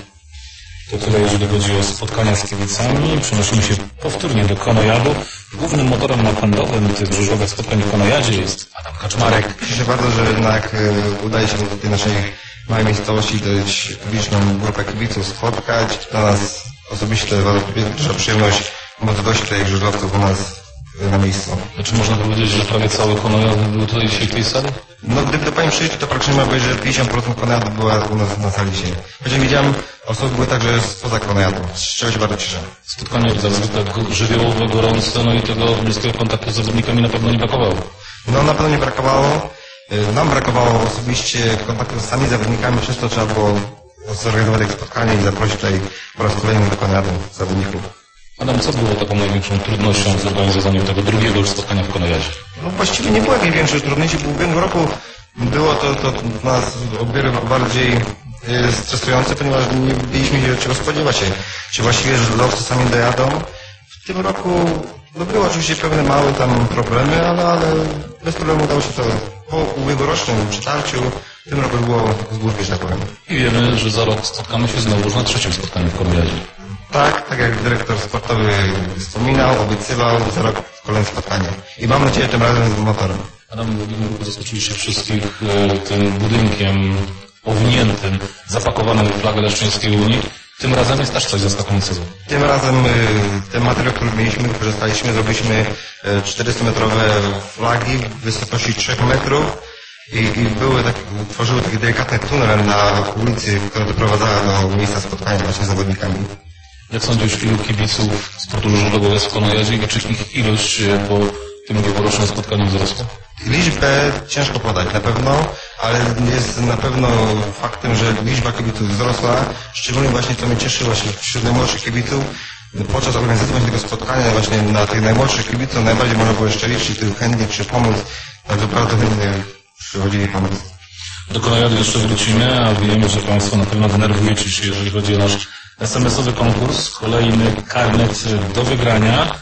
To tyle, jeżeli chodzi o spotkania z kibicami. Przenosimy się powtórnie do Konojadu. Głównym motorem napędowym tych żużlowych spotkań w Konojadzie jest Adam Kaczmarek. Cieszę się bardzo, że jednak y, udaje się do tej naszej małej miejscowości dość liczną grupę kibiców spotkać. Dla nas osobiście bardzo duża przyjemność móc gościć tutaj żużlowców u nas y, na miejscu. Znaczy można powiedzieć, że prawie cały Konojad był tutaj dzisiaj w tej sali? No gdyby do Pani przyjść, to praktycznie można powiedzieć, że pięćdziesiąt procent Konojadu była u nas na sali dzisiaj. Chociaż widziałem, osoby były także spoza Konojadu, z czego się bardzo cieszę. Spotkanie zazwyczaj tak żywiołowe, gorące, no i tego bliskiego kontaktu z zawodnikami na pewno nie brakowało. No na pewno nie brakowało. Nam brakowało osobiście kontaktu z sami zawodnikami, przez to trzeba było zorganizować takie spotkanie i zaprosić tutaj po raz kolejny do Konojadu zawodników. Adam, co było taką największą trudnością w zorganizowaniu tego drugiego już spotkania w Konojadzie? No właściwie nie było jakiejś większej trudności, bo w ubiegłym roku było to, to dla nas o wiele bardziej stresujące, ponieważ nie wiedzieliśmy się czego spodziewać się. Czy właściwie żużlowcy sami dojadą. W tym roku no były oczywiście pewne małe tam problemy, ale, ale bez problemu udało się to po ubiegłorocznym przetarciu. W tym roku było z górki, że tak powiem. I wiemy, że za rok spotkamy się znowu na trzecim spotkaniu w Konojadzie. Tak, tak jak dyrektor sportowy wspominał, obiecywał, za rok kolejne spotkanie. I mam nadzieję tym razem z motorem. Adam, w ubiegłym roku zaskoczyliście wszystkich e, tym budynkiem owiniętym, zapakowanym w flagę Leszczyńskiej Unii. Tym razem jest też coś zaskakującego. Tym razem y, ten materiał, który mieliśmy, wykorzystaliśmy, zrobiliśmy y, czterystometrowe flagi w wysokości trzech metrów i, i były tak, tworzyły taki delikatny tunel na ulicy, która doprowadzała do miejsca spotkania właśnie z zawodnikami. Jak sądzisz, ilu kibiców sportu żużlowego jest w Konojadzie i czy ich ilość po tym ubiegłorocznym spotkaniu wzrosła? Liczbę ciężko podać na pewno, ale jest na pewno faktem, że liczba kibiców wzrosła, szczególnie właśnie to mnie cieszy właśnie wśród najmłodszych kibiców. Podczas organizacji właśnie tego spotkania właśnie na tych najmłodszych kibiców najbardziej można było jeszcze liczyć, tych chętnych czy pomóc, także bardzo chętnie przychodzili pomóc. Do Konojadu jeszcze wrócimy, a wiemy, że Państwo na pewno denerwujecie się, jeżeli chodzi o nasz es em esowy konkurs. Kolejny karnet do wygrania.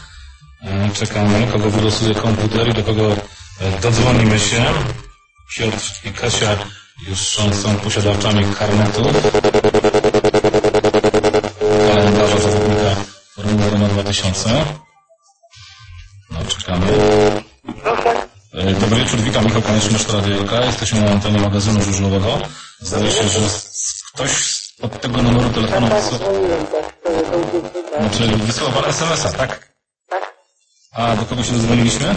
Czekamy, kogo wylosuje komputer i do kogo dodzwonimy się. Piotr i Kasia już są posiadaczami karnetu kalendarza zawodnika Formuły Renault dwa tysiące. No, czekamy. Dobry wieczór, witam, Michał Konieczny, Radio L K. Jesteśmy na antenie magazynu żużlowego. Zdaje się, że ktoś od tego numeru telefonu wysłał... Znaczy, wysłał pan es em es a, tak? A do kogo się dodzwoniliśmy?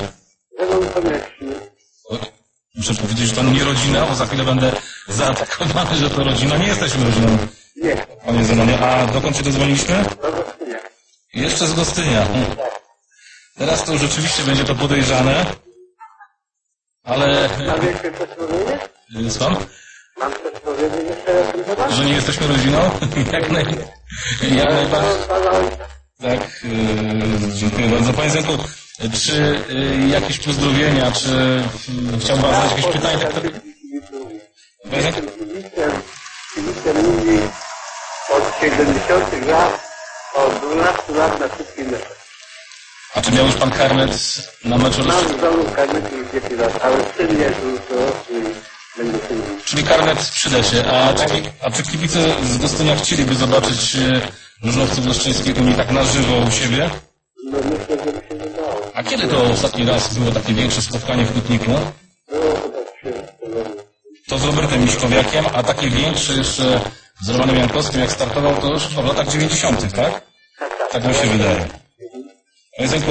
Muszę powiedzieć, że to nie rodzina, bo za chwilę będę zaatakowany, że to rodzina. Nie jesteśmy rodziną. Nie. Panie Zenonie, a dokąd się dodzwoniliśmy? Do Gostynia. Jeszcze z Gostynia. Teraz to rzeczywiście będzie to podejrzane, ale... Mam jeszcze coś powiedzieć? Słucham? Mam coś powiedzieć jeszcze raz? Że nie jesteśmy rodziną? Jak, naj... Jak najbardziej. Tak, yy, dziękuję bardzo. Panie Zenku, czy yy, jakieś pozdrowienia, czy yy, chciałbym Pan zadać jakieś pytania? Tak, tak... Panie Zenku? Kibice ludzi od siedemdziesiątych lat, od dwunastu lat na wszystkim meczach. A czy miał już Pan karnet na meczu? Mam w domu karnet już dziesięć lat, ale syn jest już dorosły i będę synem. Czyli karnet przyda się. A czy, a czy kibice z Gostynia chcieliby zobaczyć żużlowców Leszczyńskiej Unii tak na żywo u siebie? No myślę, że by się wydało. A kiedy to ostatni raz było takie większe spotkanie w Kutniku? Było to tak się To z Robertem Miśkowiakiem, a takie większe jeszcze z Romanem Jankowskim, jak startował, to już w latach dziewięćdziesiątych, tak? Tak mi się wydaje. Panie Zenku,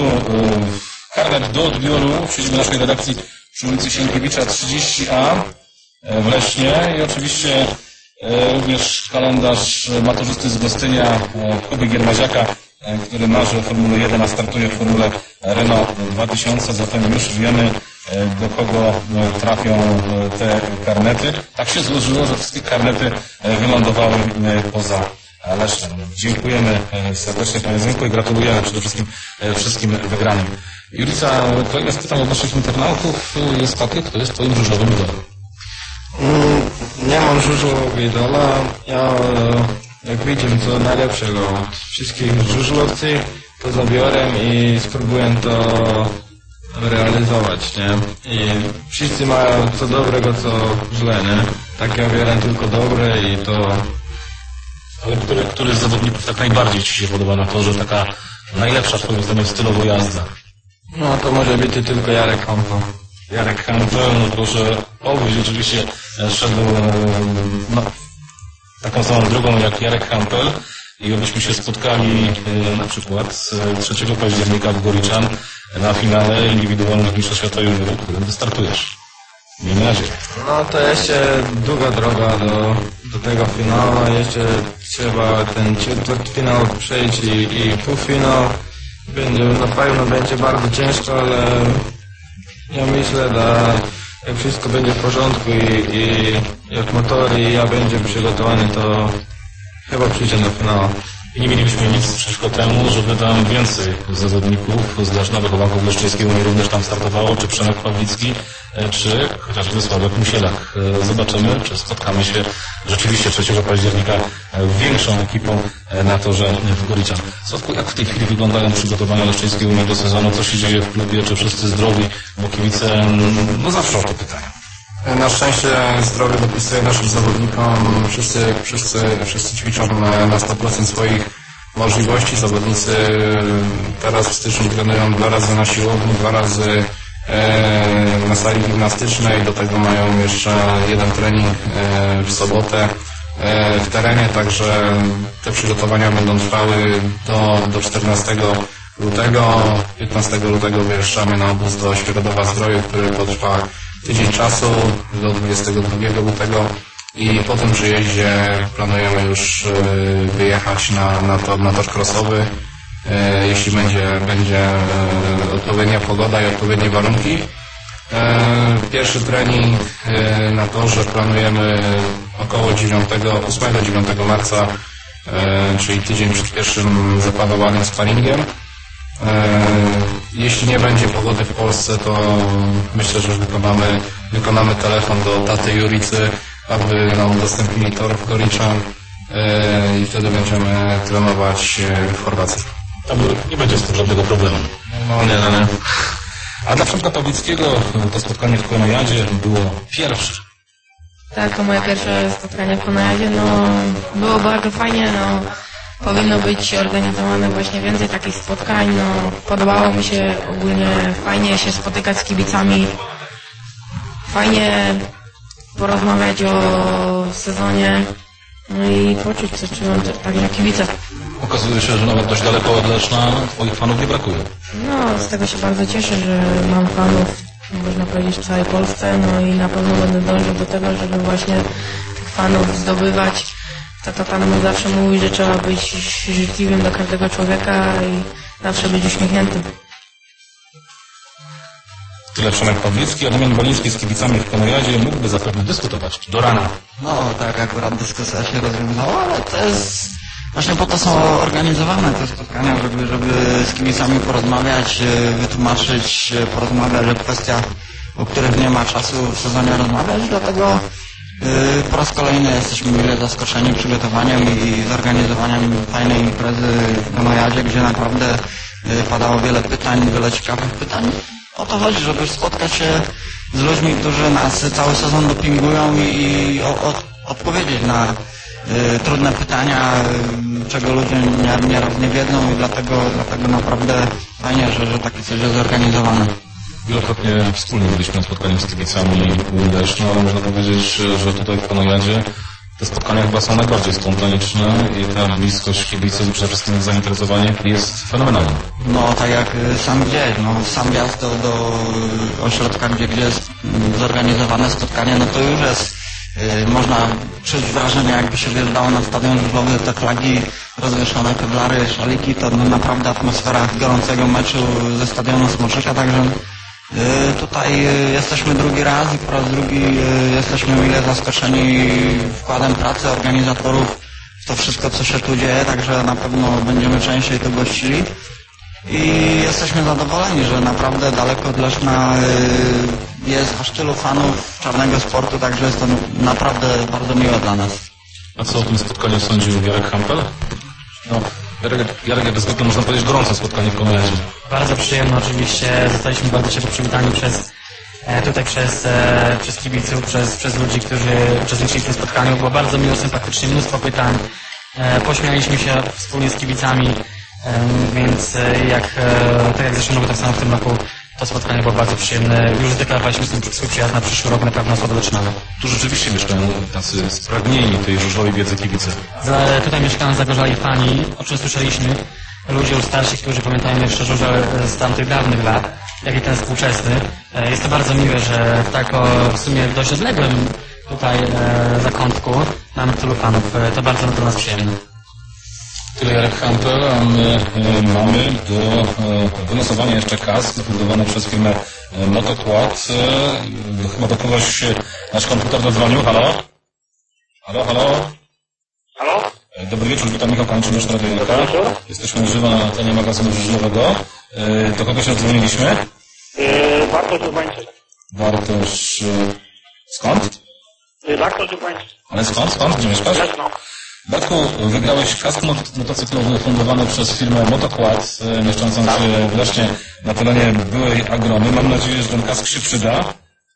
karnet do odbioru w siedzibie naszej redakcji przy ulicy Sienkiewicza trzydzieści A w Lesznie i oczywiście również kalendarz maturzysty z Gostynia Kuby Giermaziaka, który marzy o Formule jeden, a startuje w Formule Renault dwa tysiące, zatem już wiemy, do kogo trafią te karnety. Tak się złożyło, że wszystkie karnety wylądowały poza Lesznem. Dziękujemy serdecznie Panie Zenku i gratulujemy przede wszystkim wszystkim wygranym. Julica, kolejne z pytań od naszych internautów jest takie, kto jest Twoim żużlowym idolem? Mm, nie mam żużlowego idola. Ja, jak widzę, to najlepszego od wszystkich żużlowców, to zabiorę i spróbuję to realizować, nie? I wszyscy mają co dobrego, co źle, nie? Tak ja wierzę tylko dobre i to... Ale który, który z zawodników tak najbardziej Ci się podoba na to, że taka najlepsza Twoim zdaniem stylowo jazda? No to może być tylko Jarek Hampel. Jarek Hampel, no proszę, obyś rzeczywiście szedł no, taką samą drogą jak Jarek Hampel i abyśmy się spotkali na przykład trzeciego października w Goriczan na finale indywidualnych mistrzostw świata juniorów, w którym wystartujesz. Miejmy nadzieję. No to jeszcze długa droga do, do tego finału, jeszcze trzeba ten ćwierćfinał przejść i, i półfinał. Będzie, na pewno będzie bardzo ciężko, ale ja myślę, że jak wszystko będzie w porządku i, i jak motor i ja będzie przygotowany, to chyba przyjdzie do finału. I nie mielibyśmy nic przeciwko temu, żeby tam więcej zawodników z Leszna, wychowanków Leszczyńskiej Unii również tam startowało, czy Przemek Pawlicki, czy chociażby Sławek Musielak. Zobaczymy, czy spotkamy się rzeczywiście trzeciego października większą ekipą na torze w Goriczan. Sławku, jak w tej chwili wyglądają przygotowania Leszczyńskiej Unii do sezonu? Co się dzieje w klubie? Czy wszyscy zdrowi? Bo kibice no zawsze o to pytają. Na szczęście zdrowie dopisuje naszym zawodnikom. Wszyscy, wszyscy, wszyscy ćwiczą na, na sto procent swoich możliwości. Zawodnicy teraz w styczniu trenują dwa razy na siłowni, dwa razy e, na sali gimnastycznej. Do tego mają jeszcze jeden trening e, w sobotę e, w terenie, także te przygotowania będą trwały do, do czternastego lutego. piętnastego lutego wyjeżdżamy na obóz do Świeradowa Zdroju, który potrwa tydzień czasu do dwudziestego drugiego lutego i po tym przyjeździe planujemy już wyjechać na, na, to, na tor crossowy, jeśli będzie, będzie odpowiednia pogoda i odpowiednie warunki. Pierwszy trening na torze planujemy około ósmego dziewiątego marca, czyli tydzień przed pierwszym zaplanowanym sparingiem. Jeśli nie będzie pogody w Polsce, to myślę, że wykonamy, wykonamy telefon do taty Juricy, aby nam udostępnili tor w Goriczan i wtedy będziemy trenować w Chorwacji. Tam nie będzie z tym żadnego problemu. No nie, no nie. A dla Przemka Pawlickiego to spotkanie w Konojadzie było pierwsze. Tak, to moje pierwsze spotkanie w Konojadzie, no było bardzo fajnie, no powinno być organizowane właśnie więcej takich spotkań, no podobało mi się ogólnie, fajnie się spotykać z kibicami, fajnie porozmawiać o sezonie, no i poczuć co czują tak jak kibice. Okazuje się, że nawet dość daleko od Leszna twoich fanów nie brakuje. No, z tego się bardzo cieszę, że mam fanów, można powiedzieć, w całej Polsce, no i na pewno będę dążył do tego, żeby właśnie tych fanów zdobywać. Tata tam zawsze mówi, że trzeba być życzliwym do każdego człowieka i zawsze być uśmiechniętym. Tyle Przemek Pawlicki, a Damian Boliński z kibicami w Konojadzie mógłby zapewne dyskutować do rana. No tak, akurat dyskusja się rozwiązała, ale to jest... Właśnie po to są organizowane te spotkania, żeby, żeby z kibicami porozmawiać, wytłumaczyć, porozmawiać o kwestiach, o których nie ma czasu w sezonie rozmawiać, dlatego yy, po raz kolejny jesteśmy mile zaskoczeni przygotowaniem i zorganizowaniem fajnej imprezy w Konojadzie, gdzie naprawdę yy, padało wiele pytań, wiele ciekawych pytań. O to chodzi, żeby spotkać się z ludźmi, którzy nas cały sezon dopingują i, i o, o, odpowiedzieć na y, trudne pytania, y, czego ludzie nie, nieraz nie wiedzą i dlatego, dlatego naprawdę fajnie, że, że takie coś jest zorganizowane. Wielokrotnie wspólnie byliśmy na spotkaniu z kibicami Leszna, ale można powiedzieć, że tutaj w Konojadzie te spotkania chyba są najbardziej spontaniczne i ta bliskość kibiców i przede wszystkim zainteresowanie jest fenomenalne. No tak jak sam widziałeś, no sam wjazd do, do ośrodka, gdzie, gdzie jest zorganizowane spotkanie, no to już jest, yy, można czuć wrażenie, jakby się wjeżdżało na stadion żużlowy, te flagi rozwieszone, kewlary, szaliki, to no, naprawdę atmosfera gorącego meczu ze stadionu Smoczyka, także Yy, tutaj yy, jesteśmy drugi raz i po raz drugi yy, jesteśmy mile zaskoczeni wkładem pracy organizatorów w to wszystko, co się tu dzieje, także na pewno będziemy częściej tu gościli i jesteśmy zadowoleni, że naprawdę daleko od Leszna yy, jest aż tylu fanów czarnego sportu, także jest to naprawdę bardzo miłe dla nas. A co o tym spotkaniu sądził Jarek Hampel? No, Jarek, Jarek jak zwykle można powiedzieć gorące spotkanie w Konojadzie. Bardzo przyjemne oczywiście, zostaliśmy bardzo ciepło przywitani przez e, tutaj przez, e, przez kibiców, przez, przez ludzi, którzy uczestniczyli w tym spotkaniu. Było bardzo miło, sympatycznie, mnóstwo pytań, e, pośmialiśmy się wspólnie z kibicami, e, więc e, jak, e, tak jak w zeszłym roku, tak samo w tym roku to spotkanie było bardzo przyjemne. Już zdeklarowaliśmy swój przyjazd na przyszły rok na pewno słabo zaczynamy. Tu rzeczywiście mieszkają tacy spragnieni tej żużlowej wiedzy kibice. Za, tutaj mieszkają zagorzali fani, o czym słyszeliśmy. Ludzie już starsi, którzy pamiętają jeszcze żużel z tamtych dawnych lat, jak i ten współczesny. Jest to bardzo miłe, że w tak o, w sumie dość odległym tutaj e, zakątku mamy tylu fanów. To bardzo dla nas przyjemne. Tyle Jarek Hampel, a my e, mamy do e, wylosowania jeszcze kask wybudowane przez firmę e, Motokład. E, chyba do kogoś e, nasz komputer dodzwonił. Halo? Halo, halo? Halo? E, dobry wieczór, witam Michał Kończyniusz, Radio Jaka. Jesteśmy na żywo na antenie magazynu żużlowego. E, do kogo się dzwoniliśmy? Yy, Bartosz Urbańczyk. Bartosz... E, skąd? Yy, Bartosz Urbańczyk. Ale skąd? Skąd? Gdzie mieszkasz? Leszno. Bartku, wygrałeś kask mot motocyklowy fundowany przez firmę Motokład, e, mieszczącą się w Lesznie na terenie byłej Agromy. Mam nadzieję, że ten kask się przyda.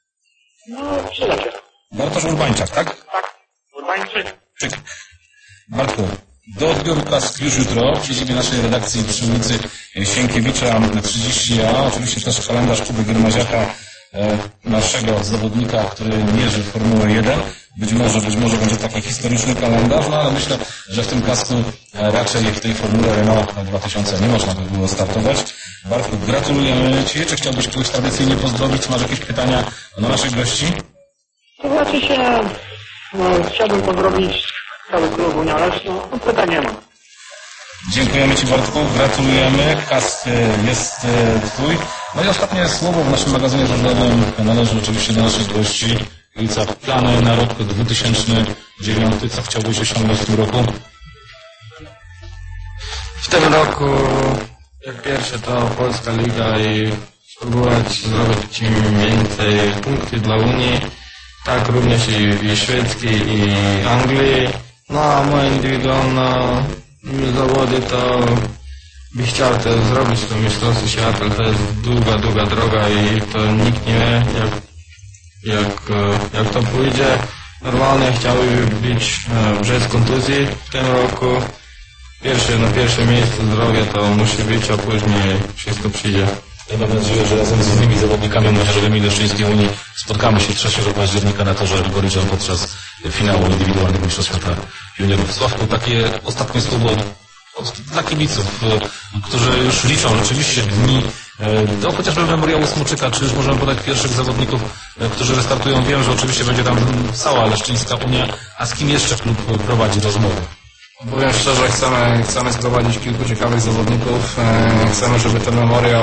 No, przyda się. Bartosz Urbańczak, tak? Tak, Urbańczyk. Czyk. Bartku, do odbioru kask już jutro w siedzibie naszej redakcji przy ulicy Sienkiewicza trzydzieści A. Oczywiście też kalendarz Kuby Giermaziaka, e, naszego zawodnika, który mierzy Formułę jeden. Być może, być może będzie taki historyczny kalendarz, no ale myślę, że w tym kasku e, raczej w tej Formule Renault dwa tysiące nie można by było startować. Bartku, gratulujemy Ci. Czy chciałbyś kogoś tradycyjnie pozdrowić? Masz jakieś pytania do naszych gości? To znaczy się, no, chciałbym pozdrowić cały klub Unia Leszno. No, pytań nie ma. Dziękujemy Ci, Bartku, gratulujemy. Kask jest e, Twój. No i ostatnie słowo w naszym magazynie żużlowym należy oczywiście do naszych gości. I co plany na rok dwa tysiące dziewiąty? Co chciałbyś osiągnąć w tym roku? W tym roku, jak pierwsze, to Polska Liga i spróbować zrobić im więcej punktów dla Unii. Tak również i, i szwedzkiej, i Anglii. No a moje indywidualne zawody to by chciał to zrobić, to Mistrzostwo Świata. To jest długa, długa droga i to nikt nie wie, jak Jak, jak to pójdzie. Normalnie chciałbym być bez kontuzji w tym roku. Pierwsze, na pierwsze miejsce zdrowie to musi być, a później wszystko przyjdzie. Ja mam nadzieję, że razem z innymi zawodnikami młodzieżowymi Leszczyńskiej Unii spotkamy się trzeciego października na torze Gorycza podczas finału indywidualnego Mistrzostw Świata Juniorów. Sławku, takie ostatnie słowo dla kibiców, którzy już liczą rzeczywiście dni do chociażby memoriału Smoczyka, czy już możemy podać pierwszych zawodników, którzy wystartują. Wiem, że oczywiście będzie tam cała Leszczyńska Unia, a z kim jeszcze klub prowadzi rozmowy? Powiem szczerze, chcemy, chcemy sprowadzić kilku ciekawych zawodników. Chcemy, żeby ten memoriał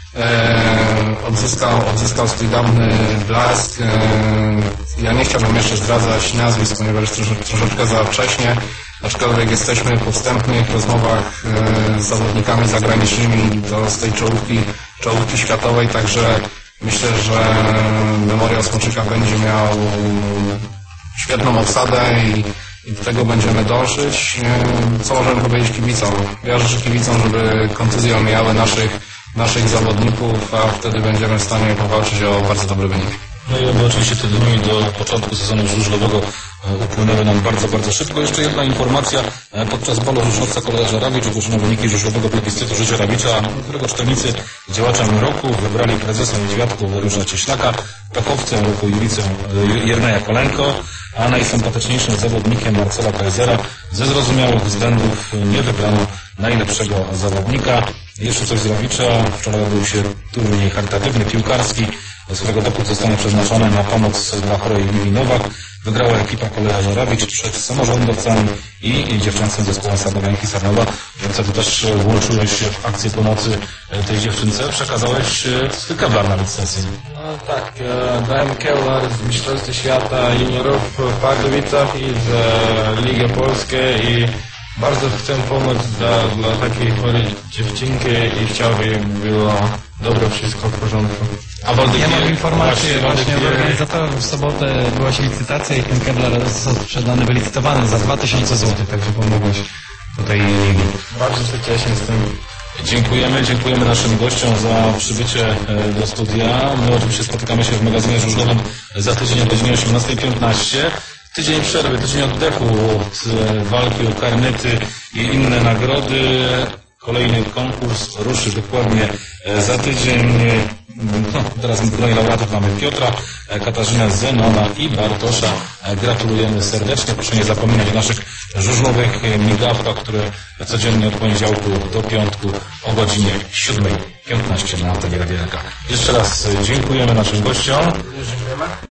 odzyskał, odzyskał swój dawny blask. Ja nie chciałbym jeszcze zdradzać nazwisk, ponieważ jest trosze, troszeczkę za wcześnie, aczkolwiek jesteśmy po wstępnych rozmowach z zawodnikami zagranicznymi do, z tej czołówki, czołówki światowej, także myślę, że memoriał Smoczyka będzie miał świetną obsadę i I do tego będziemy dążyć. Co możemy powiedzieć kibicom? Ja życzę kibicom, żeby kontuzje omijały naszych, naszych zawodników, a wtedy będziemy w stanie powalczyć o bardzo dobry wynik. No i oby oczywiście te dni do początku sezonu żużlowego upłynęły nam bardzo, bardzo szybko. Jeszcze jedna informacja. Podczas balu żużlowca kolega Żarawicz ogłoszono wyniki żużlowego plebiscytu Życia Rawicza, którego czytelnicy działaczem roku wybrali prezesa Niedźwiadków Dariusza Cieślaka, pechowcem roku Julicę Jerneja Kolenko, a najsympatyczniejszym zawodnikiem Marcela Kaisera. Ze zrozumiałych względów nie wybrano najlepszego zawodnika. Jeszcze coś z Rawicza. Wczoraj odbył się turniej charytatywny, piłkarski, z którego dopót zostanie przeznaczony na pomoc dla chorej Liwii Nowak. Wygrała ekipa kolega Żarawicz przed samorządowcami i dziewczęcym zespołem Sarnowianki Sarnowa. Więc ty też włączyłeś się w akcję pomocy tej dziewczynce. Przekazałeś swój kevlar na licencję. No tak, dałem kevlar z Mistrzostw Świata Juniorów w Pardubicach i z Ligi Polskiej i bardzo chcę pomóc dla, dla takiej chorej dziewczynki i chciałbym, żeby było dobre, wszystko w porządku. A Waldek, ja mam informację właśnie, właśnie Waldek, od organizatorów. W sobotę była się licytacja i ten kevlar został sprzedany, wylicytowany za dwa tysiące złotych, także pomogłeś tutaj. Bardzo się cieszę z tym. Dziękujemy, dziękujemy naszym gościom za przybycie do studia. My oczywiście spotykamy się w magazynie żużlowym za tydzień o godzinie osiemnastej piętnaście. Tydzień przerwy, tydzień oddechu od walki o karnety i inne nagrody. Kolejny konkurs ruszy dokładnie za tydzień. No, teraz gronie laureatów mamy Piotra, Katarzynę, Zenona i Bartosza. Gratulujemy serdecznie. Proszę nie zapominać o naszych żużlowych migawkach, które codziennie od poniedziałku do piątku o godzinie siódmej piętnaście na antenie Radia L K. Jeszcze raz dziękujemy naszym gościom.